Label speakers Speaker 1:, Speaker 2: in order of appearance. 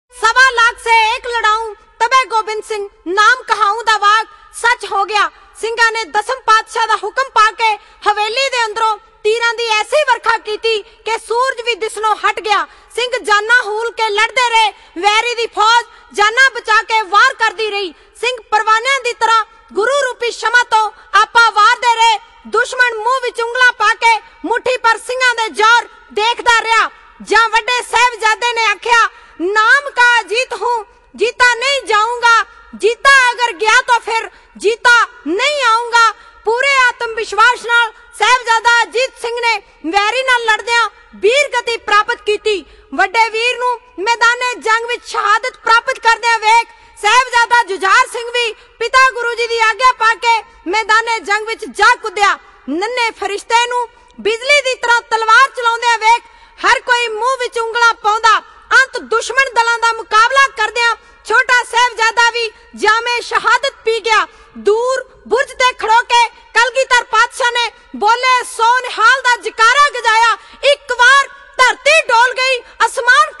Speaker 1: सवा लाख से एक लड़ाऊं तबे गोबिंद सिंह नाम कहाऊं दा वाक सच हो गया। ਸਿੰਘਾਂ ने दसम पातशाह दा हुक्म पाके हवेली दे अंदरों तीरां दी ऐसी वर्खा कीती कि सूरज भी दिसनों हट गया। सिंह जाना हूल के लड़दे रहे, वैरी दी फौज जाना बचा के वार करदी रही। सिंह परवानियां दी तरह गुरु रूपी शमा तो आपा वारदे रहे। दुश्मन मुंह विच उंगलां पाके मुट्ठी पर सिंहां दे जोर देखदा रहा। जां वड्डे साहिबजादे ने आख्या, नाम का अजीत हूं, जीता नहीं जाऊंगा, जीता अगर गया तो फिर जीता नहीं आऊंगा। पूरे आत्मविश्वास नाल साहिबजादा अजीत सिंह ने वैरी नाल लड़दियां वीर गति प्राप्त कीती। वड्डे वीर नूं मैदाने जंग विच शहादत प्राप्त करदियां वेख साहिबजादा जुझार सिंह भी पिता गुरु जी दी आग्या पाके मैदाने जंग विच जा कुद्या। नन्हे फरिश्ते नूं बिजली दी तरह तलवार चलाउंदियां वेख हर कोई मुंह विच उंगलां पाउंदा। अंत दुश्मन दलां दा मुकाबला करदियां छोटा साहिबजादा भी जामे शहादत पी गया। दूर बुर्ज ते खड़ो के कलगीधर पातशाह ने बोले सो निहाल दा जकारा गजाया। एक बार धरती डोल गई, आसमान